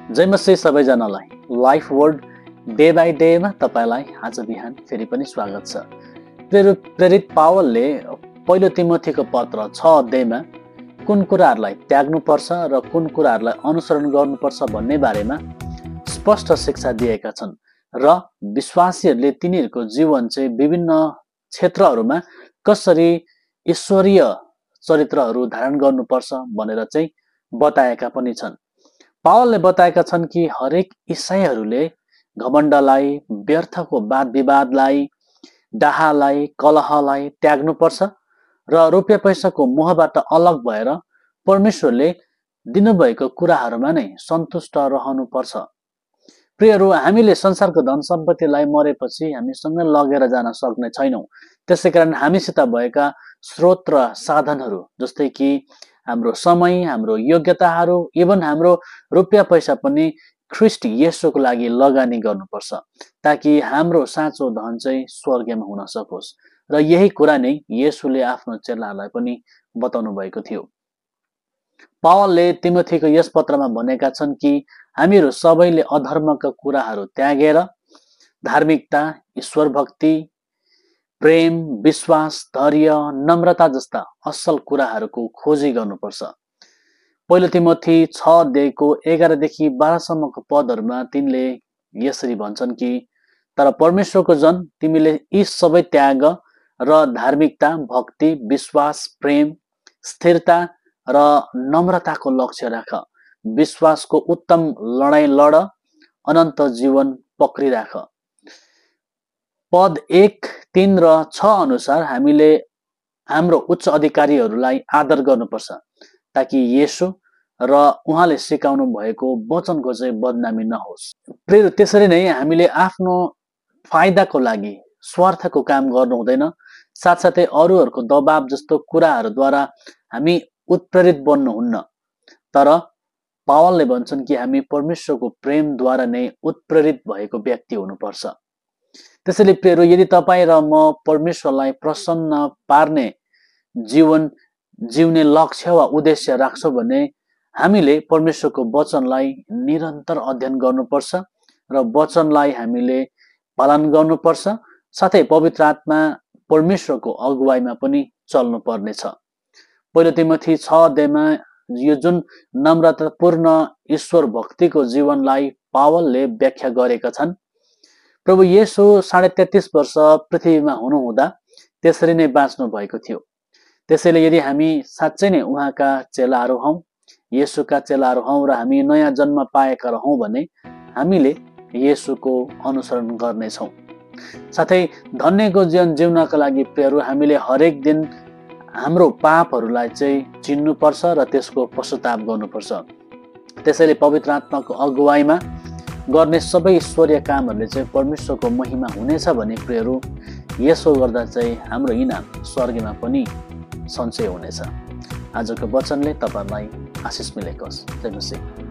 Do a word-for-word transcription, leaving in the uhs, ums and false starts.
जय मसी सबैजनालाई life word day by डेमा तपाईलाई आज बिहान फेरि पनि स्वागत छ। प्रेरित पावलले पहिलो तिमोथीको पत्र छ अध्यायमा कुन कुराहरूलाई त्याग्नुपर्छ र कुन कुराहरूलाई अनुसरण गर्नुपर्छ भन्ने बारेमा स्पष्ट शिक्षा दिएका छन् र विश्वासीहरूले तिनीहरूको जीवन चाहिँ विभिन्न क्षेत्रहरूमा कसरी ईश्वरीय चरित्रहरू धारण गर्नुपर्छ भनेर चाहिँ बताएका पनि छन्। पावलले बताएका छन् कि हरेक इसाईहरूले घमण्डलाई, व्यर्थको वाद विवादलाई, डाहालाई, कलहलाई त्याग्नुपर्छ र रुपियाँ पैसाको मोहबाट अलग भएर परमेश्वरले दिनुभएको कुराहरूमा नै सन्तुष्ट रहनुपर्छ। प्रियहरू, हामीले संसारको धन सम्पत्तिलाई मरेपछि हामीसँग लगेर जान सक्ने छैनौँ। त्यसैकारण हामीसित भएका स्रोत र साधनहरू जस्तै कि हाम्रो समय, हाम्रो योग्यताहरू, इभन हाम्रो रुपियाँ पैसा पनि ख्रीष्ट येशूको लागि लगानी गर्नुपर्छ ताकि हाम्रो साँचो धन चाहिँ स्वर्गमा हुन सकोस्। र यही कुरा नै येशूले आफ्नो चेलाहरूलाई पनि बताउनु भएको थियो। पावलले तिमोथीको यस पत्रमा भनेका छन् कि हामीहरू सबैले अधर्मका कुराहरू त्यागेर धार्मिकता, ईश्वर भक्ति, प्रेम, विश्वास, धैर्य, नम्रता जस्ता असल कुराहरूको खोजी गर्नुपर्छ। पहिलो तिमोथी छ अध्यायको एघारदेखि बाह्रसम्मको पदहरूमा तिनले यसरी भन्छन् कि तर परमेश्वरको जन, तिमीले यी सबै त्याग र धार्मिकता, भक्ति, विश्वास, प्रेम, स्थिरता र नम्रताको लक्ष्य राख। विश्वासको उत्तम लडाईँ लड, अनन्त जीवन पक्रिराख। पद एक, तीन र छ अनुसार हामीले हाम्रो उच्च अधिकारीहरूलाई आदर गर्नुपर्छ ताकि येशू र उहाँले सिकाउनु भएको वचनको चाहिँ बदनामी नहोस्। प्रिय, त्यसरी नै हामीले आफ्नो फाइदाको लागि स्वार्थको काम गर्नु हुँदैन। साथसाथै अरूहरूको दबाब जस्तो कुराहरूद्वारा हामी उत्प्रेरित बन्नुहुन्न। तर पावलले भन्छन् कि हामी परमेश्वरको प्रेमद्वारा नै उत्प्रेरित भएको व्यक्ति हुनुपर्छ। त्यसैले प्रियहरू, यदि तपाईँ र म परमेश्वरलाई प्रसन्न पार्ने जीवन जिउने लक्ष्य वा उद्देश्य राख्छौँ भने हामीले परमेश्वरको वचनलाई निरन्तर अध्ययन गर्नुपर्छ र वचनलाई हामीले पालन गर्नुपर्छ। साथै पवित्र आत्मा परमेश्वरको अगुवाईमा पनि चल्नु पर्नेछ। पहिलो तिमोथी छ अध्यायमा यो जुन नम्रतापूर्ण ईश्वर भक्तिको जीवनलाई पावलले व्याख्या गरेका छन्। प्रभु येशू साढे तेत्तीस वर्ष पृथ्वीमा हुनुहुँदा त्यसरी नै बाँच्नु भएको थियो। त्यसैले यदि हामी साँच्चै नै उहाँका चेलाहरू हौँ, येशूका चेलाहरू हौँ र हामी नयाँ जन्म पाएका रहौँ भने हामीले येशूको अनुसरण गर्नेछौँ। साथै धन्यको जीवन जिउनका लागि प्रियहरू, हामीले हरेक दिन हाम्रो पापहरूलाई चाहिँ चिन्नुपर्छ र त्यसको पश्चाताप गर्नुपर्छ। त्यसैले पवित्र आत्माको अगुवाईमा गर्ने सबै ईश्वरीय कामहरूले चाहिँ परमेश्वरको महिमा हुनेछ भने प्रियहरू, यसो गर्दा चाहिँ हाम्रो इनाम स्वर्गमा पनि सञ्चय हुनेछ। आजको वचनले तपाईलाई आशिष मिलेको होस्। जय मसीह।